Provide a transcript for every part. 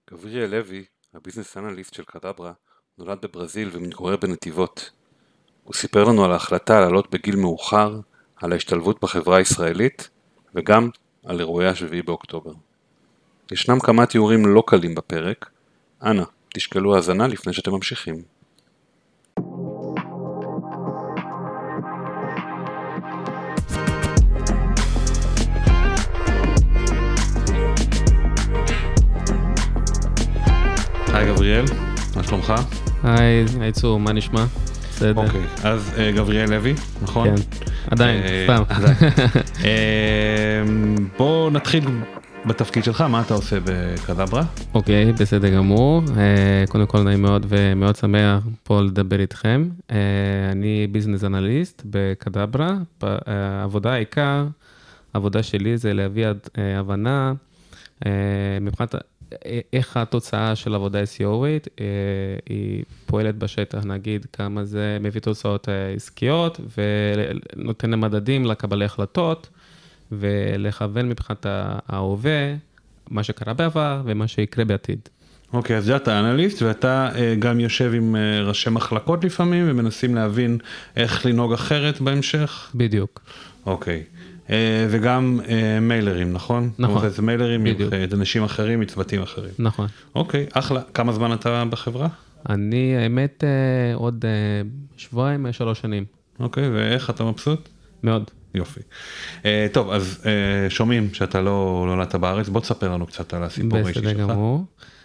גבריאל לוי, הביזנס אנליסט של קדברה, נולד בברזיל ומתגורר בנתיבות. הוא סיפר לנו על ההחלטה לעלות בגיל מאוחר, על ההשתלבות בחברה הישראלית, וגם על אירועי השביעי באוקטובר. ישנם כמה תיאורים לא קלים בפרק, אנא, תשקלו האזנה לפני שאתם ממשיכים. היי גבריאל, מה שלומך? היי צור, מה נשמע? בסדר. אוקיי, אז גבריאל לוי, נכון? כן, עדיין, סתם. בוא נתחיל בתפקיד שלך, מה אתה עושה בקדברה? אוקיי, בסדר גמור. קודם כל נעים מאוד ומאוד שמח פה לדבר איתכם. אני ביזנס אנליסט בקדברה. העיקר, העבודה שלי זה להביא הבנה מבחינת איך התוצאה של עבודה SEO-ית היא פועלת בשטח, נגיד כמה זה מביא תוצאות עסקיות ונותן למדדים לקבלי החלטות ולכוון מבחינת ההווה, מה שקרה בעבר ומה שיקרה בעתיד. אוקיי, אז אתה אנליסט ואתה גם יושב עם ראשי מחלקות לפעמים ומנסים להבין איך לנהוג אחרת בהמשך? בדיוק. אוקיי. וגם מיילרים, נכון? נכון. זה מיילרים מאנשים אחרים, מצוותים אחרים. נכון. אוקיי, אחלה. כמה זמן אתה בחברה? אני, האמת, עוד 2-3 שנים. אוקיי, ואיך אתה מבסוט? מאוד. יופי. טוב, אז שומעים שאתה לא נולדת בארץ, בוא תספר לנו קצת על הסיפור האישי שלך. בסדר גמור.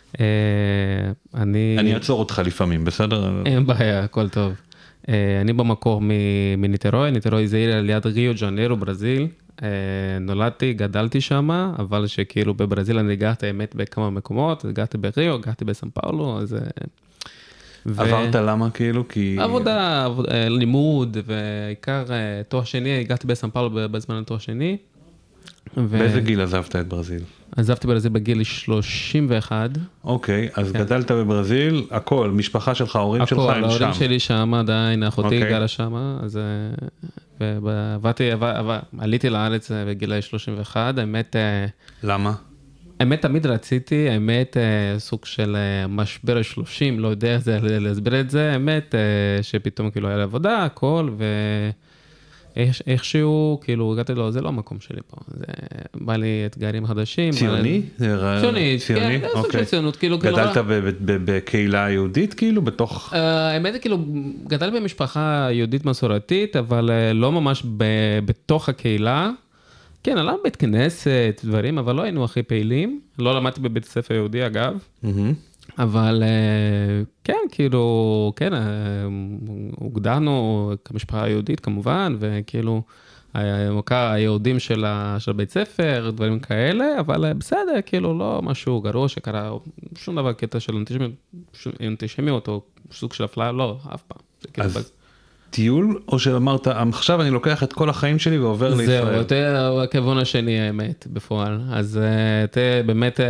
אני אעצור אותך לפעמים, בסדר? אין בעיה, הכל טוב. אני במקור מניטרוי, ניטרוי זה עיר ליד ריו ג'אנרו, ברזיל. נולדתי, גדלתי שם, אבל שכאילו בברזיל אני הגעתי האמת בכמה מקומות, הגעתי בריו, הגעתי בסן פאולו, אז... עברת למה כאילו? עבודה, לימוד, ועיקר תואר שני, הגעתי בסן פאולו בזמן התואר שני. באיזה גיל עזבת את ברזיל? עזבתי ברזיל בגיל 31. אוקיי, אז גדלת בברזיל, הכל, משפחה שלך, ההורים שלך הם שם. הכל, ההורים שלי שם עדיין, אחותי גרה שם, אז עליתי לארץ בגיל 31, האמת... למה? האמת תמיד רציתי, האמת סוג של משבר ה-30, לא יודע איך זה להסביר את זה, האמת שפתאום כאילו היה לעבודה, הכל, ואיכשהו, כאילו הגעתי לו, זה לא המקום שלי פה, זה בא לי אתגרים חדשים. ציוני? ציוני, כן, סוג של ציונות, כאילו. גדלת בקהילה יהודית, כאילו, בתוך... האמת זה כאילו, גדל במשפחה יהודית מסורתית, אבל לא ממש בתוך הקהילה, כן, עלה בית כנסת, דברים, אבל לא היינו הכי פעילים. לא למדתי בבית ספר יהודי, אגב. אבל כן, כאילו, כן, הוגדרנו כמשפחה יהודית, כמובן, וכאילו, היהודים של בית ספר, דברים כאלה, אבל בסדר, כאילו, לא משהו גרוע שקרה, שום דבר קטע של אנטישמיות, או סוג של אפליה, לא, אף פעם. אז... טיול, או שאמרת, עכשיו אני לוקח את כל החיים שלי ועובר לישראל? זהו, יותר הכיוון השני האמת, בפועל. אז באמת,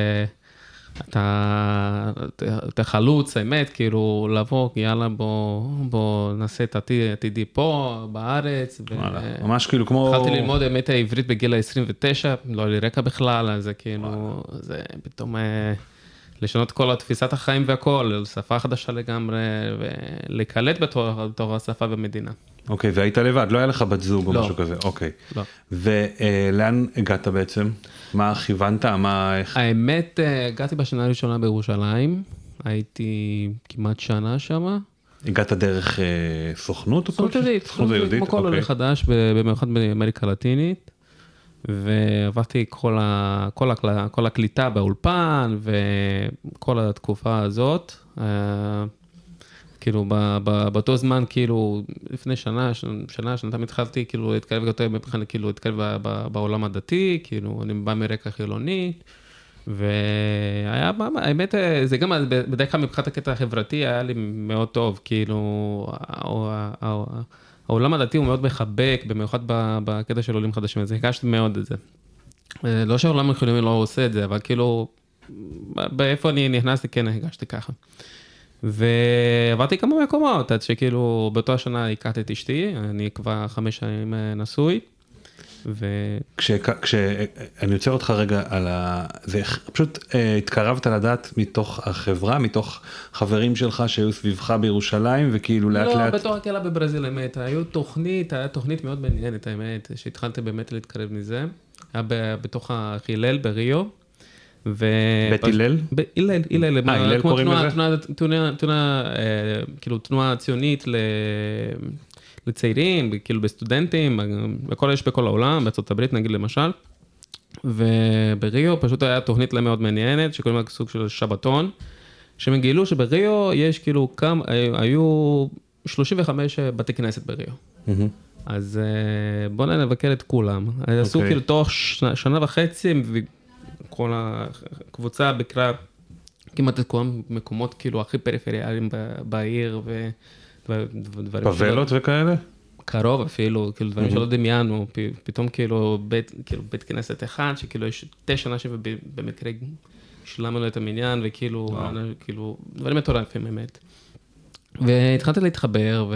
אתה חלוץ, האמת, כאילו, לבוא, יאללה, בוא נעשה את עתידי פה, בארץ. ממש כאילו כמו... התחלתי ללמוד האמת העברית בגיל ה-29, לא היה לי רקע בכלל, אז זה כאילו, זה פתאום... לשנות כל תפיסת החיים והכל, שפה חדשה לגמרי, ולקלט בתור השפה במדינה. אוקיי, והיית לבד, לא היה לך בת זוג או משהו כזה, אוקיי. לא. ולאן הגעת בעצם? מה כיוונת? האמת, הגעתי בשנה הראשונה בירושלים, הייתי כמעט שנה שם. הגעת דרך סוכנות? סוכנות יהודית, כמו כל עולה חדש, במיוחד באמריקה הלטינית. ועברתי כל הקליטה באולפן, וכל התקופה הזאת, כאילו באותו זמן, כאילו לפני שנתיים התחלתי, כאילו להתקרב יותר, מבחינת כאילו להתקרב בעולם הדתי, כאילו אני בא מרקע חילוני, והיה, האמת, זה גם בדרך כלל מבחינת הקטע החברתי, היה לי מאוד טוב, כאילו, העולם הדתי הוא מאוד מחבק, במיוחד בקטע של עולים חדשים, אז הרגשתי מאוד את זה. לא שהעולם החילוני לא עושה את זה, אבל כאילו, באיפה אני נכנסתי, כן, הרגשתי ככה. ועברתי כמה מקומות, עד שכאילו, באותה שנה הכרתי את אשתי, אני כבר 5 שנים נשוי, כשאני יוצא אותך רגע על זה פשוט התקרבת לדעת מתוך החברה, מתוך חברים שלך שהיו סביבך בירושלים, וכאילו לאט לאט... לא, בתור הקהילה בברזיל, האמת, היה תוכנית מאוד מעניינת, האמת, שהתחלתי באמת להתקרב מזה, היה בתוך החילל בריו, בית הלל? הלל, הלל קוראים לזה? כאילו תנועה ציונית לצעירים, כאילו בסטודנטים, הכל יש בכל העולם, בארצות הברית נגיד למשל, ובריו פשוט היה תוכנית מאוד מעניינת, שקוראים לה סוג של שבתון, שהם גילו שבריו יש כאילו היו 35 בתי כנסת בריו. אז בואו נבקר את כולם. עשו כאילו תוך שנה וחצי, כל הקבוצה בקרה כמעט את כל המקומות כאילו הכי פריפריאליים בעיר ודברים פבלות וכאלה? קרוב אפילו, כאילו דברים שלא דמיינו, פתאום כאילו בית כנסת אחד, שכאילו יש 9 אנשים ובמקרה שלמה לו את המניין, וכאילו דברים מטורפים באמת. והתחלתי להתחבר,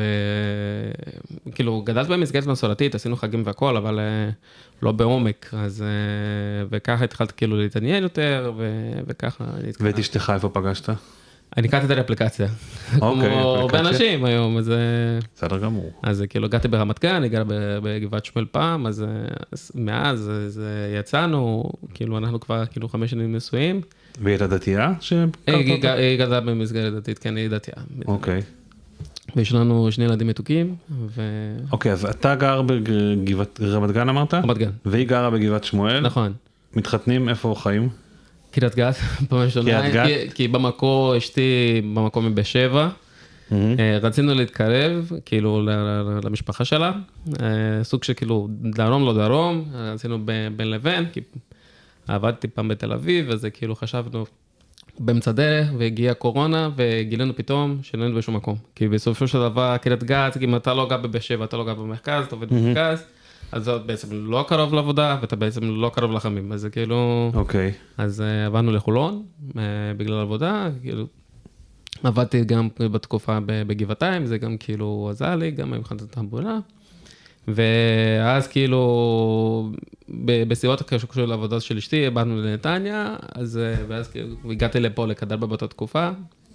וכאילו גדלתי במסגרת מסורתית, עשינו חגים והכל, אבל לא בעומק, אז וככה התחלתי כאילו להתעניין יותר, וככה... ואת אשתך איפה פגשת? אני קראתי את האפליקציה, כמו הרבה אנשים היום, אז... בסדר גמור. אז כאילו הגעתי ברמת גן, הגעתי בגבעת שמואל פעם, אז מאז יצאנו, כאילו אנחנו כבר כאילו 5 שנים נשואים. והיא הייתה דתייה? היא גדלה במסגרת דתית, כן, היא דתייה. אוקיי. ויש לנו 2 ילדים מתוקים, אוקיי, אז אתה גר ברמת גן אמרת? רמת גן. והיא גרה בגבעת שמואל? נכון. מתחתנים איפה חיים? קריית גת, פעם ראשונה, כי במקור, אשתי במקום מבאר שבע, רצינו להתקרב, כאילו, למשפחה שלה, סוג שכאילו, דרום לא דרום, רצינו בין לבין, כי עבדתי פעם בתל אביב, אז כאילו חשבנו באמצע דרך, והגיעה קורונה, וגילינו פתאום שלא היינו בשום מקום, כי בסופו של דבר, קריית גת, אם אתה לא גר בבאר שבע, אתה לא גר במרכז, אתה עובד במרכז, אז זה בעצם לא קרוב לעבודה, ואתה בעצם לא קרוב לחמים, אז זה כאילו... אוקיי. אז עברנו לחולון, בגלל עבודה, כאילו... עבדתי גם בתקופה בגבעתיים, זה גם כאילו עזר לי, גם מבחינת התחבורה, ואז כאילו, בסיבות הקשורות לעבודה של אשתי, באנו לנתניה, ואז כאילו, הגעתי לפה לקדרבה באותה תקופה,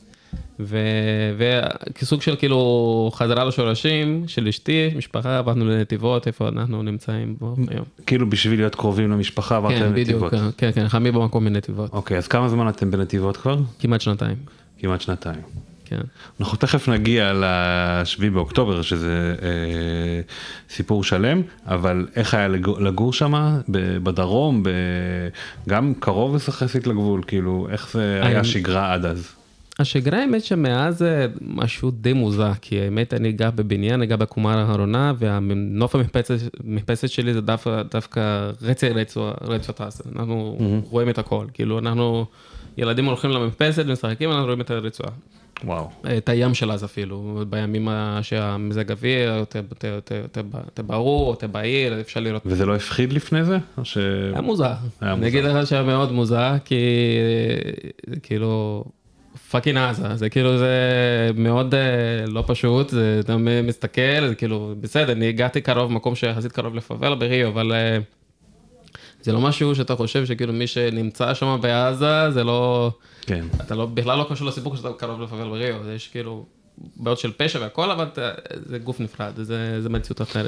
וכסוג של כאילו חזרה לשורשים של אשתי, משפחה, עברנו לנתיבות, איפה אנחנו נמצאים בו היום. כאילו בשביל להיות קרובים למשפחה, עברת לנתיבות. כן, כן, חמי במקום מנתיבות. אוקיי, אז כמה זמן אתם בנתיבות כבר? כמעט 2 שנתיים. כמעט 2 שנתיים. כן. אנחנו תכף נגיע ל7 באוקטובר, שזה סיפור שלם, אבל איך היה לגור שם, בדרום, גם קרוב יחסית לגבול, כאילו, איך זה היה שגרה עד אז? השגרה האמת שמאז זה משהו די מוזר, כי האמת אני גר בבניין, אני גר בקומה האחרונה, והנוף המחפשת שלי זה דווקא רצועת עזה, אנחנו רואים את הכל, כאילו אנחנו, ילדים הולכים למחפשת ומשחקים, אנחנו רואים את הרצועה. וואו. את הים של אז אפילו, בימים שהמזג אוויר, יותר ברור, יותר בעיר, אפשר לראות. וזה לא הפחיד לפני זה? היה מוזר. אני אגיד לך שהיה מאוד מוזר, כי זה כאילו... פאקינג עזה, זה כאילו זה מאוד לא פשוט, אתה מסתכל, זה כאילו בסדר, אני הגעתי קרוב, מקום שיחסית קרוב לפאבלה בריו, אבל זה לא משהו שאתה חושב שכאילו מי שנמצא שם בעזה, זה לא, אתה לא, בכלל לא קשור לסיפור שאתה קרוב לפאבלה בריו, זה יש כאילו בעיות של פשע והכל, אבל זה גוף נפרד, זה מציאות אחרת.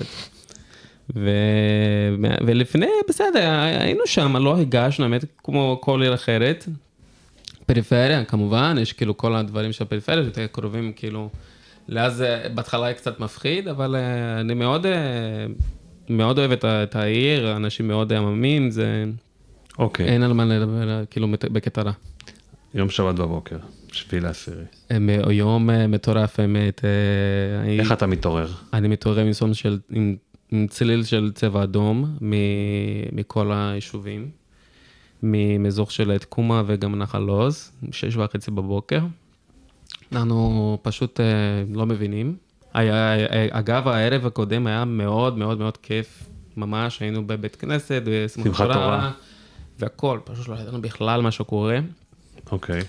ולפני, בסדר, היינו שם, לא הגשנו, האמת, כמו כל עיר אחרת, פריפריה, כמובן, יש כאילו כל הדברים של הפריפריה, יותר קרובים כאילו, לאז בהתחלה היה קצת מפחיד, אבל אני מאוד אוהב את העיר, אנשים מאוד עממים, זה... אוקיי. אין על מה לדבר, כאילו, בקטרה. יום שבת בבוקר, 7/10. יום מטורף, האמת. איך אתה מתעורר? אני מתעורר עם צליל של צבע אדום, מכל היישובים. ממזוך של תקומה וגם נחל עוז, 6:30 בבוקר. אנחנו פשוט לא מבינים. אגב, הערב הקודם היה מאוד מאוד מאוד כיף, ממש, היינו בבית כנסת, שמחת תורה. והכל, פשוט לא ידענו בכלל מה שקורה. אוקיי.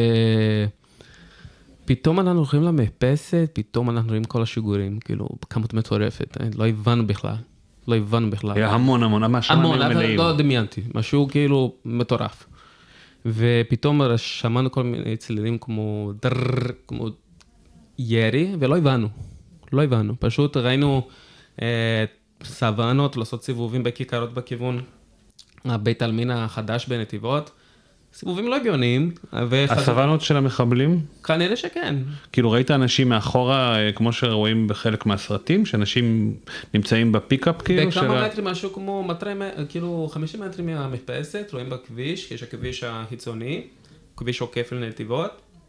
ופתאום אנחנו הולכים למחפשת, פתאום אנחנו רואים כל השיגורים, כאילו, כמות מטורפת, לא הבנו בכלל. לא הבנו בכלל. היה המון, מה שמענו מלאים. לא דמיינתי, משהו כאילו מטורף. ופתאום שמענו כל מיני צלילים כמו כמו ירי, ולא הבנו. פשוט ראינו סוואנות, לעשות סיבובים בכיכרות בכיוון הבית העלמין החדש בנתיבות. סיבובים לא הגיוניים. הסוואנות של המחבלים? כנראה שכן. כאילו ראית אנשים מאחורה, כמו שרואים בחלק מהסרטים, שאנשים נמצאים בפיקאפ כאילו? בכמה מטרים, משהו כמו 50 מטרים מהמחפשת, רואים בכביש, יש הכביש החיצוני, כביש עוקף לנתיבות.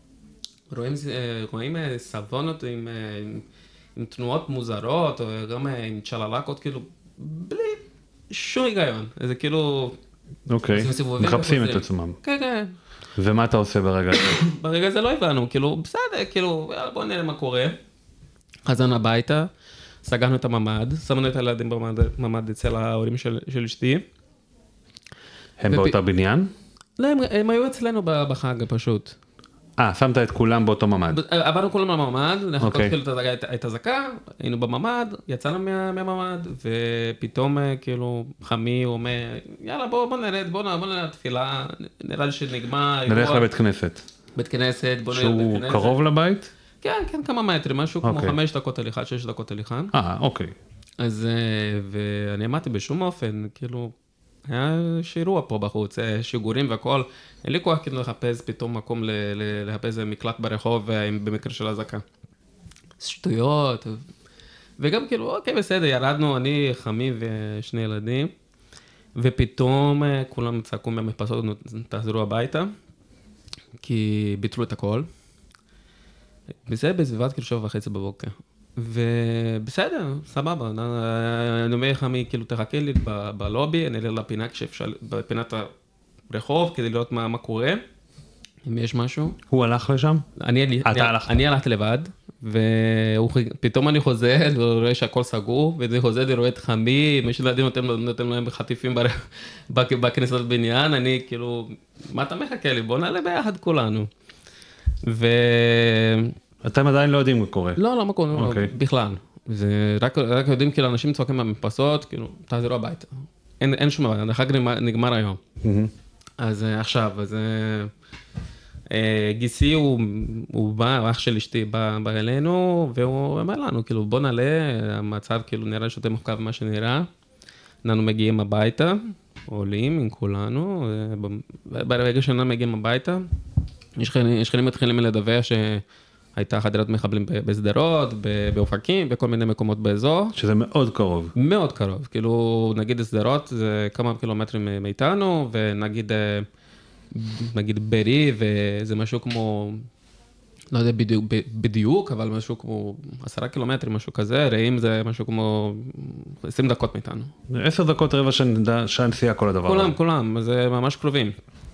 רואים סוואנות עם תנועות מוזרות, או גם עם צ'ללקות, כאילו, בלי שום היגיון. זה כאילו... אוקיי, מחפשים את עצמם. כן. ומה אתה עושה ברגע הזה? ברגע הזה לא הבנו, כאילו, בסדר, כאילו, בוא נראה מה קורה. חזרנו הביתה, סגרנו את הממ"ד, שמנו את הילדים בממ"ד אצל ההורים של אשתי. הם באותה בניין? לא, הם היו אצלנו בחג פשוט. שמת את כולם באותו ממ"ד. עברנו כולם לממ"ד, לחכות כאילו את הזקה, היינו בממ"ד, יצאנו מהממ"ד, ופתאום כאילו חמי אומר, יאללה בוא נרד, בוא נרד תפילה, נראה לי שנגמר. נלך לבית כנסת. בית כנסת, בוא נרד בית כנסת. שהוא קרוב לבית? כן, כמה מטרים, משהו כמו 5 דקות הליכה, 6 דקות הליכה. אוקיי. אז, ואני אמרתי בשום אופן, כאילו, היה שירוע פה בחוץ, שיגורים והכל, אין לי כוח כאילו לחפש פתאום מקום לחפש מקלט ברחוב במקרה של הזקה. שטויות, וגם כאילו, אוקיי, בסדר, ירדנו, אני, חמי ושני ילדים, ופתאום כולם צעקו מהמחפשות, תחזרו הביתה, כי ביטלו את הכל. וזה בסביבת כאילו 7:30 בבוקר. ובסדר, סבבה, אני אומר חמי, כאילו תחכה לי בלובי, אני אלך לפינה כשאפשר, בפינת הרחוב, כדי לראות מה קורה, אם יש משהו. הוא הלך לשם? אני הלכתי לבד, ופתאום אני חוזר, ורואה שהכל סגור, ואני חוזר, אני רואה את חמי, מי שילדים נותן להם חטיפים בכניסת בניין, אני כאילו, מה אתה מחכה לי? בוא נעלה ביחד כולנו. אתם עדיין לא יודעים מה קורה. לא, מה קורה, בכלל. זה רק יודעים, כאילו, אנשים צועקים מהמפסות, כאילו, תחזרו הביתה. אין שום דבר, החג נגמר היום. אז עכשיו, גיסי הוא בא, אח של אשתי בא אלינו, והוא אומר לנו, כאילו, בוא נעלה, המצב, כאילו, נראה שאתם מופקע במה שנראה. אנחנו מגיעים הביתה, עולים עם כולנו, ברגע שאנחנו מגיעים הביתה, שכנים מתחילים לדווח הייתה חדירת מחבלים בסדרות, באופקים, בכל מיני מקומות באזור. שזה מאוד קרוב. מאוד קרוב. כאילו, נגיד סדרות, זה כמה קילומטרים מאיתנו, ונגיד ברי, וזה משהו כמו, לא יודע בדיוק, אבל משהו כמו 10 קילומטרים, משהו כזה, רעים זה משהו כמו 20 דקות מאיתנו. 10 דקות רבע שנסיעה כל הדבר. כולם, זה ממש קרובים.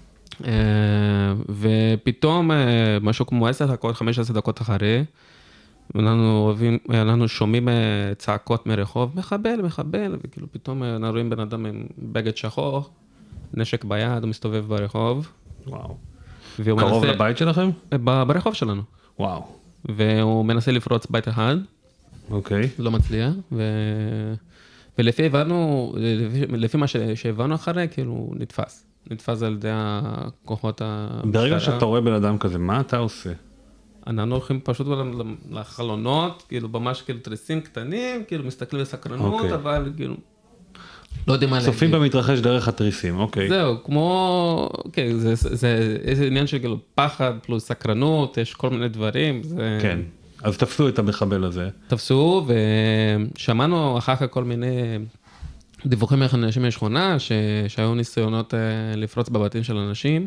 ופתאום משהו כמו 10 דקות, 15 דקות אחרי, אנחנו שומעים צעקות מרחוב, מחבל, וכאילו פתאום אנחנו רואים בן אדם עם בגד שחור, נשק ביד, הוא מסתובב ברחוב. וואו. קרוב לבית שלכם? ברחוב שלנו. וואו. והוא מנסה לפרוץ בית אחד. אוקיי. לא מצליח, ולפי מה שהבנו אחרי, כאילו הוא נתפס על ידי הכוחות המשטרה. ברגע שאתה רואה בן אדם כזה, מה אתה עושה? אנחנו הולכים פשוט לחלונות, כאילו ממש כאילו תריסים קטנים, כאילו מסתכלים בסקרנות, אבל כאילו לא יודעים מה להגיד. צופים במתרחש דרך התריסים, אוקיי. זהו, כמו, אוקיי, זה איזה עניין של כאילו פחד פלוס סקרנות, יש כל מיני דברים. כן, אז תפסו את המחבל הזה. תפסו, ושמענו אחר כך כל מיני דיווחים מאנשים מהשכונה, שהיו ניסיונות לפרוץ בבתים של אנשים,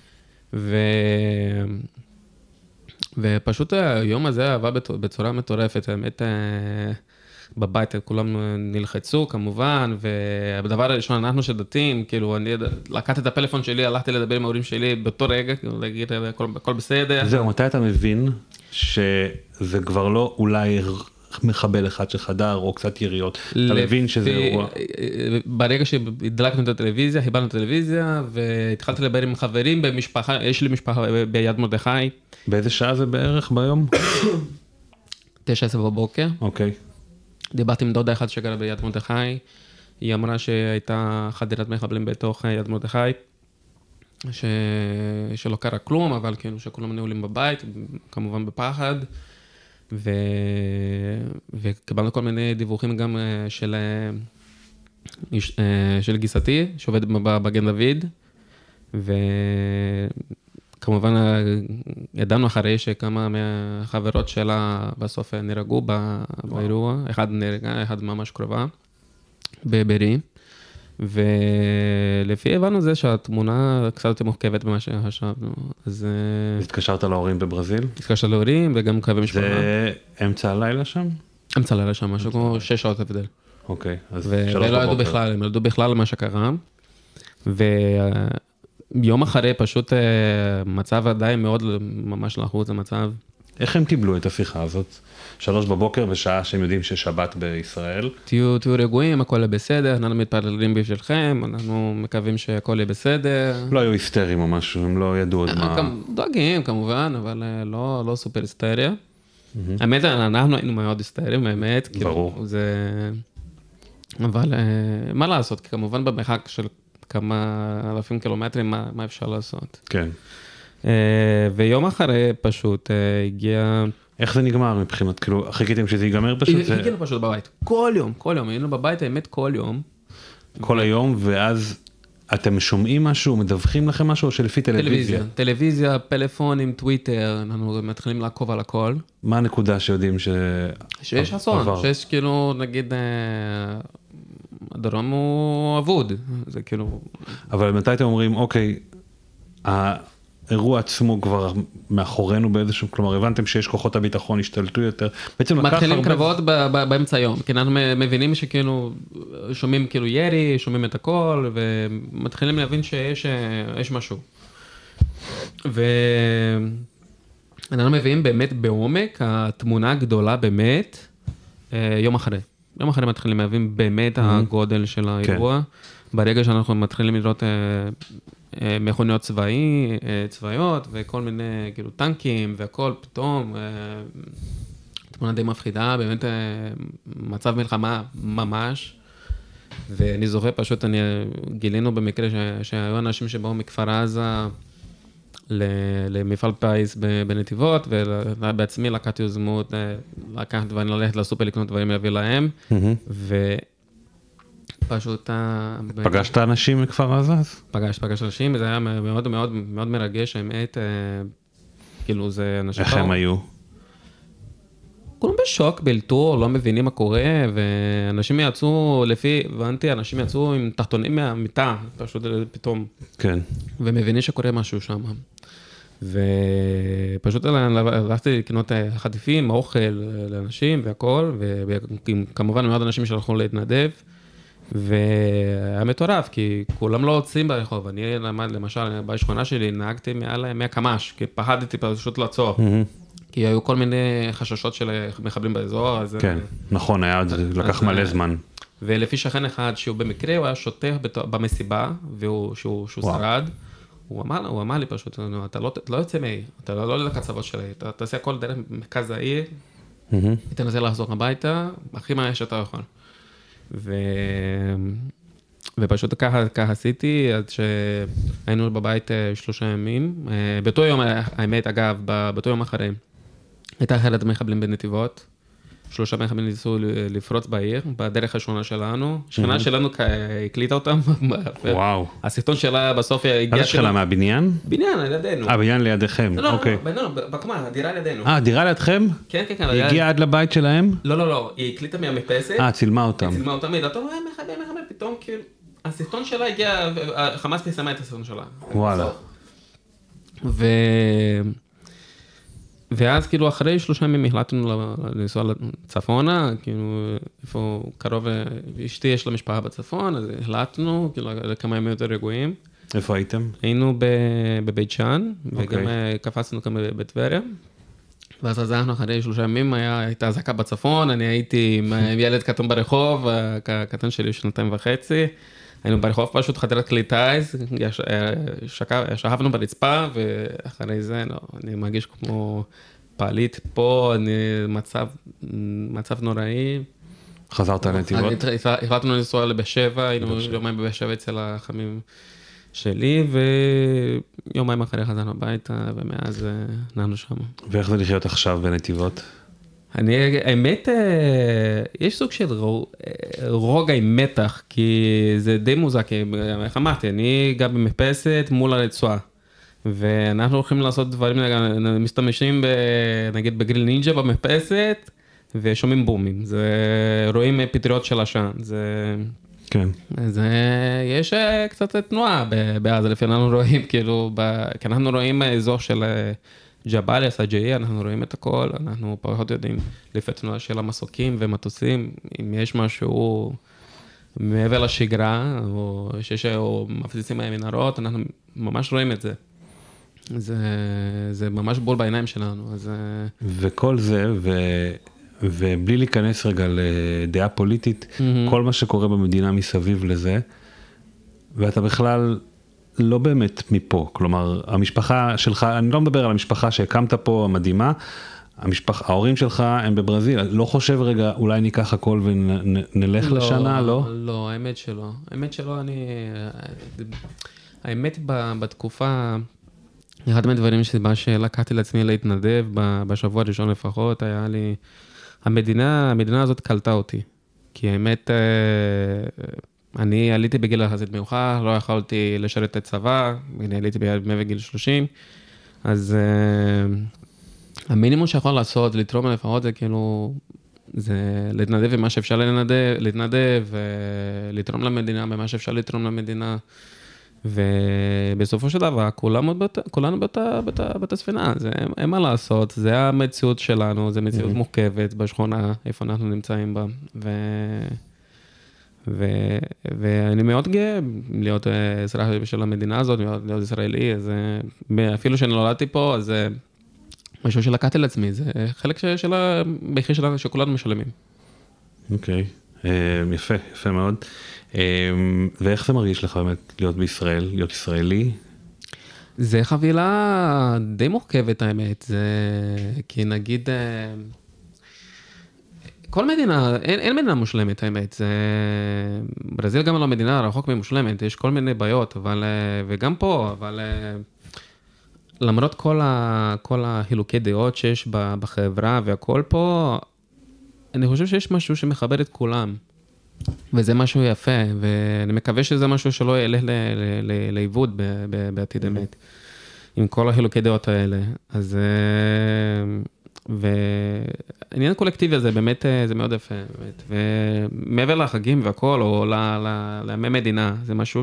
ופשוט היום הזה עבר בצורה מטורפת, האמת, בבית כולם נלחצו כמובן, והדבר הראשון, אנחנו שדתיים, כאילו אני לקחתי את הפלאפון שלי, הלכתי לדבר עם ההורים שלי באותו רגע, כאילו להגיד הכל בסדר. זהו, מתי אתה מבין שזה כבר לא אולי מחבל אחד שחדר או קצת יריות, אתה מבין שזה אירוע? ברגע שהדלקנו את הטלוויזיה, חיברנו את הטלוויזיה, והתחלתי לדבר עם חברים במשפחה, יש לי משפחה ביד מרדכי. באיזה שעה זה בערך ביום? 9:00 בבוקר. אוקיי. דיברתי עם דודה אחת שגרה ביד מרדכי, היא אמרה שהייתה חדירת מחבלים בתוך יד מרדכי, שלא קרה כלום, אבל כאילו שכולם נעולים בבית, כמובן בפחד, וקיבלנו כל מיני דיווחים גם של גיסתי, שעובד בגן דוד, וכמובן ידענו אחרי שכמה מהחברות שלה בסוף נהרגו באירוע, אחד נהרגה, אחד ממש קרובה, בבארי, ולפי הבנו זה שהתמונה קצת יותר מורכבת ממה שחשבנו, אז... התקשרת להורים בברזיל? התקשרתי להורים וגם קווי משפחה. זה אמצע הלילה שם? אמצע הלילה שם, משהו כמו 6 שעות הבדל. אוקיי, אז 3 ולא ידעו בבוקר. בכלל, הם ידעו בכלל על מה שקרה, ויום אחרי פשוט מצב עדיין מאוד ממש לחוץ, המצב. איך הם קיבלו את השיחה הזאת? 3 בבוקר בשעה שהם יודעים ששבת בישראל? תהיו רגועים, הכל יהיה בסדר, אנחנו מתפללים בשבילכם, אנחנו מקווים שהכל יהיה בסדר. לא היו היסטריים או משהו, הם לא ידעו עוד מה... גם דואגים כמובן, אבל לא סופר היסטריה. האמת, אנחנו היינו מאוד היסטריים, האמת. ברור. אבל מה לעשות? כי כמובן במרחק של כמה אלפים קילומטרים, מה אפשר לעשות? כן. ויום אחרי פשוט הגיע... איך זה נגמר מבחינת, כאילו, חיכיתם שזה ייגמר פשוט? הגיענו פשוט בבית, כל יום, היינו בבית, האמת כל יום. כל היום, ואז אתם שומעים משהו, מדווחים לכם משהו, או שלפי טלוויזיה? טלוויזיה, פלאפונים, טוויטר, אנחנו מתחילים לעקוב על הכל. מה הנקודה שיודעים שיש אסון, שיש כאילו, נגיד, הדרום הוא אבוד, זה כאילו... אבל מתי אתם אומרים, אוקיי, האירוע עצמו כבר מאחורינו באיזשהו, כלומר, הבנתם שיש כוחות הביטחון השתלטו יותר, בעצם לקח הרבה... מתחילים קרבות באמצע היום, כי אנחנו מבינים שכאילו, שומעים כאילו ירי, שומעים את הכל, ומתחילים להבין שיש משהו. ואנחנו מביאים באמת בעומק, התמונה הגדולה באמת, יום אחרי. יום אחרי מתחילים להבין באמת הגודל של האירוע, ברגע שאנחנו מתחילים לראות מכוניות צבאיות וכל מיני כאילו טנקים והכל פתאום, תמונה די מפחידה, באמת מצב מלחמה ממש, ואני זוכר פשוט, גילינו במקרה שהיו אנשים שבאו מכפר עזה למפעל פיס בנתיבות, ובעצמי לקחתי יוזמות, לקחת דברים, ללכת לסופר לקנות דברים להביא להם, פשוט... פגשת אנשים מכפר עזה? פגשת אנשים, זה היה מאוד מאוד מאוד מרגש, האמת, כאילו זה אנשים... איך הם היו? כולם בשוק, בלטור, לא מבינים מה קורה, ואנשים יצאו, הבנתי, אנשים יצאו עם תחתונים מהמיטה, פשוט פתאום. כן. ומבינים שקורה משהו שם. ופשוט הלכתי לקנות חטיפים, אוכל לאנשים והכל, וכמובן מאוד אנשים שהלכו להתנדב, והיה מטורף, כי כולם לא יוצאים ברחוב. אני למשל, בשכונה שלי נהגתי מעל 100 קמ"ש, כי פחדתי פשוט לעצור. כי היו כל מיני חששות של מחבלים באזור. כן, נכון, לקח מלא זמן. ולפי שכן אחד, שהוא במקרה, הוא היה שוטר במסיבה, שהוא שרד, הוא אמר לי פשוט, אתה לא יוצא מהעיר, אתה לא לקצוות של העיר, אתה תעשה הכל דרך מרכז העיר, תנסה לחזור הביתה, הכי מהר שאתה יכול. ופשוט ככה עשיתי, עד שהיינו בבית 3 ימים. באותו יום, האמת, אגב, באותו יום אחרי, הייתה אחרת מחבלים בנתיבות, 3 מחבלים ניסו לפרוץ בעיר, בדרך השכונה שלנו, שכנה שלנו הקליטה אותם. וואו. הסרטון שלה בסוף הגיע... מה זה שכנה, מהבניין? בניין, לידינו. בניין לידיכם, אוקיי. לא, בקומה, הדירה לידינו. דירה לידכם? כן. היא הגיעה עד לבית שלהם? לא, היא הקליטה מהמפסת. צילמה אותם. היא צילמה אותם, היא דעתו, מחבל, פתאום כאילו, הסרטון שלה הגיע, חמאס פרסמה את הסרטון שלה. וואלה. ואז כאילו אחרי 3 ימים החלטנו לנסוע לצפונה, כאילו איפה קרוב, אשתי יש לה משפחה בצפון, אז החלטנו, כאילו לכמה ימים יותר רגועים. איפה הייתם? היינו בבית שאן, וגם קפצנו כאן בטבריה. ואז עזרנו אחרי 3 ימים, הייתה אזעקה בצפון, אני הייתי עם ילד קטן ברחוב, הקטן שלי 2.5 שנתיים, היינו ברחוב פשוט חדרת כלי טייס, שכבנו ברצפה, ואחרי זה אני מרגיש כמו פעלית פה, מצב נוראי. חזרת לנתיבות? החלטנו לנסוע לבאר שבע, היינו יומיים בבאר שבע אצל החמים שלי, ויומיים אחרי חזרנו הביתה, ומאז אנחנו שם. ואיך זה לחיות עכשיו בנתיבות? האמת, יש סוג של רוגע עם מתח, כי זה די מוזר, כי איך אמרתי, אני גר במרפסת מול הרצועה, ואנחנו הולכים לעשות דברים, משתמשים נגיד בגריל נינג'ה במרפסת, ושומעים בומים, רואים פטריות של עשן, כן. יש קצת תנועה בעזה, לפי אנחנו רואים, כאילו, כי אנחנו רואים אזור של ג'באליה, סג'איה, אנחנו רואים את הכל, אנחנו פחות יודעים לפי תנועה של המסוקים ומטוסים, אם יש משהו מעבר לשגרה, או מפציצים מהמנהרות, אנחנו ממש רואים את זה. זה ממש בול בעיניים שלנו. וכל זה, ובלי להיכנס רגע לדעה פוליטית, כל מה שקורה במדינה מסביב לזה, ואתה בכלל לא באמת מפה, כלומר, המשפחה שלך, אני לא מדבר על המשפחה שהקמת פה, המדהימה, ההורים שלך הם בברזיל, לא חושב רגע, אולי ניקח הכל ונלך לשנה, לא? לא, האמת שלא. האמת בתקופה, אחד מהדברים שלקחתי לעצמי להתנדב, בשבוע הראשון לפחות, היה לי, המדינה הזאת קלטה אותי, כי האמת, אני עליתי בגיל יחסית מאוחר, לא יכולתי לשרת את צבא, אני עליתי בגיל 30, אז המינימום שיכול לעשות, לתרום לפחות, זה כאילו, זה להתנדב במה שאפשר להתנדב, ולתרום למדינה במה שאפשר לתרום למדינה, ובסופו של דבר, כולנו באותה ספינה, אין מה לעשות, זה המציאות שלנו, זה מציאות מורכבת בשכונה, איפה אנחנו נמצאים בה, ואני מאוד גאה להיות אזרח של המדינה הזאת, להיות ישראלי, אז אפילו שאני נולדתי פה, אז זה משהו שלקחתי לעצמי, זה חלק של המחיר שלנו, שכולנו משלמים. אוקיי, יפה, יפה מאוד. ואיך זה מרגיש לך באמת להיות בישראל, להיות ישראלי? זה חבילה די מורכבת האמת, כי נגיד, כל מדינה, אין מדינה מושלמת האמת, ברזיל גם לא מדינה רחוק ממושלמת, יש כל מיני בעיות, וגם פה, אבל למרות כל החילוקי דעות שיש בחברה והכל פה, אני חושב שיש משהו שמחבר את כולם, וזה משהו יפה, ואני מקווה שזה משהו שלא ילך לאיבוד בעתיד אמת, עם כל החילוקי דעות האלה. אז, והעניין הקולקטיבי הזה, באמת, זה מאוד יפה, באמת. ומעבר לחגים והכל, או לימי מדינה, זה משהו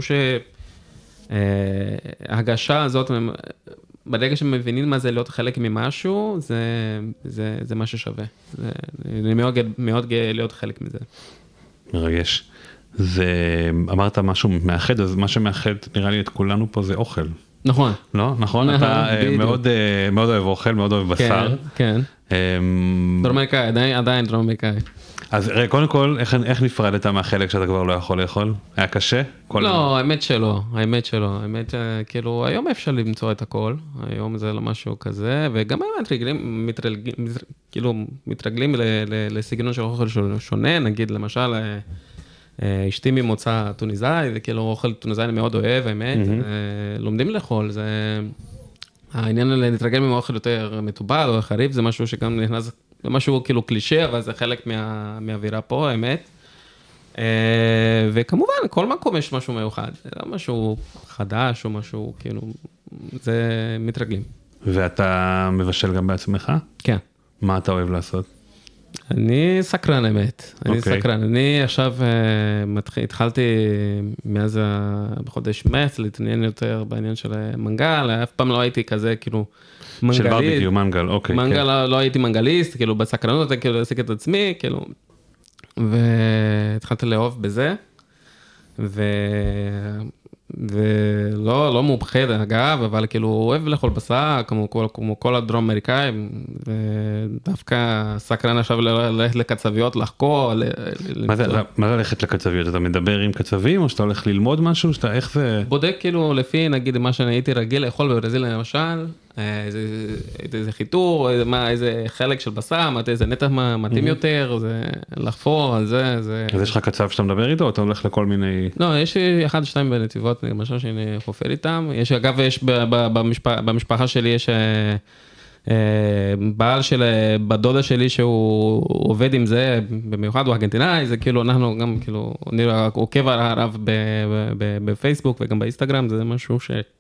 ההגשה הזאת, ברגע שמבינים מה זה להיות חלק ממשהו, זה משהו שווה. אני מאוד גאה להיות חלק מזה. מרגש. אמרת משהו מאחד, אז מה שמאחד נראה לי את כולנו פה זה אוכל. נכון. לא? נכון? אתה מאוד אוהב אוכל, מאוד אוהב בשר. כן, כן. דרום אמריקאי, עדיין דרום אמריקאי. אז קודם כל, איך נפרדת מהחלק שאתה כבר לא יכול לאכול? היה קשה? לא, האמת שלא, האמת, כאילו, היום אפשר למצוא את הכל, היום זה לא משהו כזה, וגם היום מתרגלים לסגנון של אוכל שונה, נגיד, למשל, אשתי ממוצא טוניסאי, וכאילו אוכל טוניסאי אני מאוד אוהב, האמת, לומדים לאכול, זה, העניין להתרגל מאוכל יותר מטובל או חריף, זה משהו שגם נכנס, זה משהו כאילו קלישה, אבל זה חלק מהאווירה פה, האמת. וכמובן, כל מקום יש משהו מיוחד, זה לא משהו חדש או משהו, כאילו, זה מתרגלים. ואתה מבשל גם בעצמך? כן. מה אתה אוהב לעשות? אני סקרן, האמת. אני סקרן. אני עכשיו התחלתי מאז בחודש מרץ להתעניין יותר בעניין של מנגל, אף פעם לא הייתי כזה, כאילו, מנגליסט. של ברביקיו, מנגל, אוקיי. מנגל, לא הייתי מנגליסט, כאילו, בסקרנות, כאילו, להסיק את עצמי, כאילו, והתחלתי לאהוב בזה, ולא מומחה אגב, אבל כאילו אוהב לאכול בשר, כמו כל הדרום אמריקאים, ודווקא סקרן עכשיו ללכת לקצביות, לחקור. מה זה ללכת לקצביות? אתה מדבר עם קצבים, או שאתה הולך ללמוד משהו? איך זה? בודק כאילו לפי, נגיד, מה שאני הייתי רגיל לאכול בברזיל למשל, איזה חיתור, איזה חלק של בשר, איזה נתח מתאים יותר, זה לחפור על זה. אז יש לך קצב שאתה מדבר איתו, או אתה הולך לכל מיני... לא, יש 1-2 בנתיבות, למשל שאני חופר איתם. אגב, יש במשפחה שלי, יש בעל של בדודה שלי שהוא עובד עם זה, במיוחד הוא ארגנטינאי, זה כאילו אנחנו גם כאילו, אני עוקב הרב בפייסבוק וגם באינסטגרם, זה משהו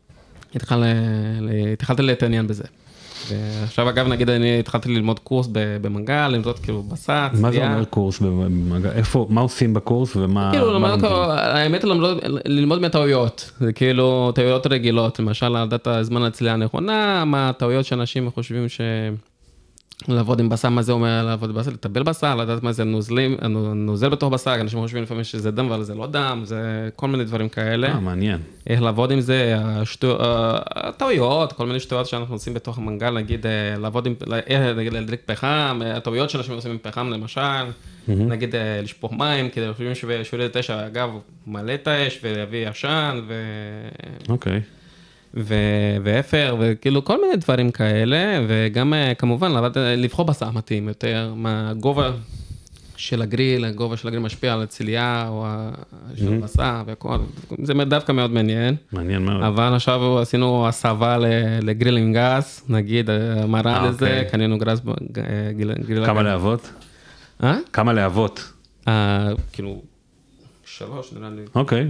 שהתחלתי להתעניין בזה. ועכשיו אגב נגיד אני התחלתי ללמוד קורס במנגל, ללמוד כאילו בשר, צביעה. מה זה אומר קורס במנגל? איפה, מה עושים בקורס ומה... כאילו, האמת ללמוד מהטעויות, זה כאילו טעויות רגילות, למשל לדעת הזמן הצליעה הנכונה, מה הטעויות שאנשים חושבים לעבוד עם בשר, מה זה אומר לעבוד בבשר, לטבל בשר, לדעת מה זה נוזל בתוך בשר, אנשים חושבים לפעמים שזה דם, אבל זה לא דם, זה כל מיני דברים כאלה. מעניין. איך לעבוד עם זה, הטעויות, כל מיני שטויות שאנחנו עושים בתוך המנגל, נגיד לעבוד עם, נגיד להדליק פחם, הטעויות שאנשים עושים עם פחם למשל, נגיד לשפוך מים, כדי חושבים ששולי את האש, אגב, מלא את האש ויביא עשן, אוקיי. ואפר, וכאילו כל מיני דברים כאלה, וגם כמובן לבחור בשר מתאים יותר, מה הגובה של הגריל, הגובה של הגריל משפיע על הצלייה, או של הבשר והכל, זה דווקא מאוד מעניין. מעניין מאוד. אבל עכשיו עשינו הסבה לגריל עם גז, נגיד, מראה לזה, קנינו גריל... כמה להבות? כמה להבות? כאילו, 3 נראה לי. אוקיי.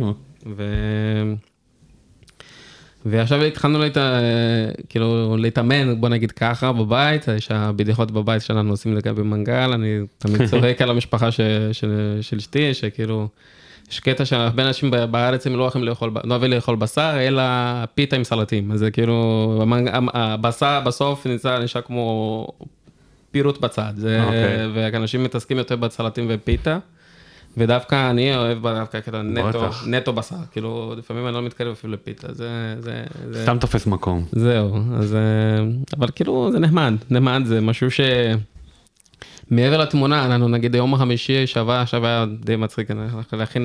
ועכשיו התחלנו כאילו להתאמן, בוא נגיד ככה, בבית, יש הבדיחות בבית שלנו עושים לגבי מנגל, אני תמיד צוחק על המשפחה של אשתי, שכאילו, יש קטע שהרבה אנשים בארץ הם לא אוהבים לאכול בשר, אלא פיתה עם סלטים, אז זה כאילו, הבשר בסוף נשאר כמו פירוט בצד, ואנשים מתעסקים יותר בסלטים ופיתה, ודווקא אני אוהב דווקא כזה נטו בשר, כאילו לפעמים אני לא מתקרב אפילו לפיתה, זה... סתם תופס מקום. זהו, אבל כאילו זה נחמד, זה משהו שמעבר לתמונה, אנחנו נגיד יום החמישי עכשיו היה די מצחיק, להכין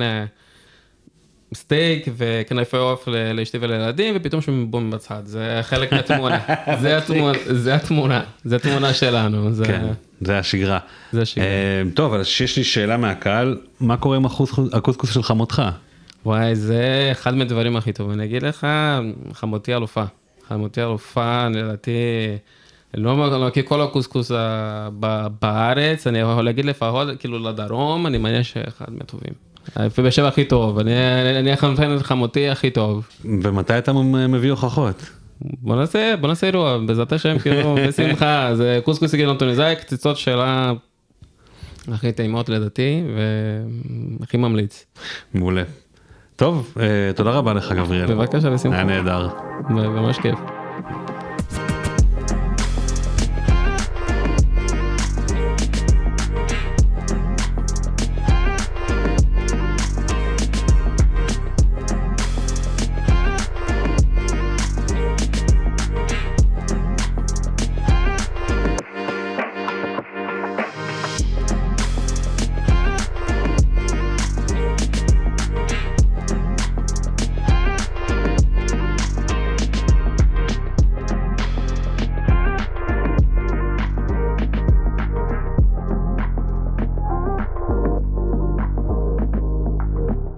סטייק וכנפי עוף לאשתי ולילדים, ופתאום שומעים בום בצד, זה חלק מהתמונה, זה התמונה שלנו. כן, זה השגרה. טוב, אבל יש לי שאלה מהקהל, מה קורה עם הקוסקוס של חמותך? וואי, זה אחד מהדברים הכי טובים, אני אגיד לך, חמותי אלופה, לדעתי, לא מכיר כל הקוסקוס בארץ, אני יכול להגיד לפחות, כאילו לדרום, אני מניח שאחד מהטובים. ובשב הכי טוב, אני אחנפן את חמותי הכי טוב. ומתי אתה מביא הוכחות? בוא נעשה אירוע, בעזרת השם, כאילו, בשמחה, זה קוסקוס טוניסאי, קציצות שאלה הכי טעימות לדעתי, והכי ממליץ. מעולה. טוב, תודה רבה לך גבריאל. בבקשה, בשמחה. היה נהדר. ממש כיף.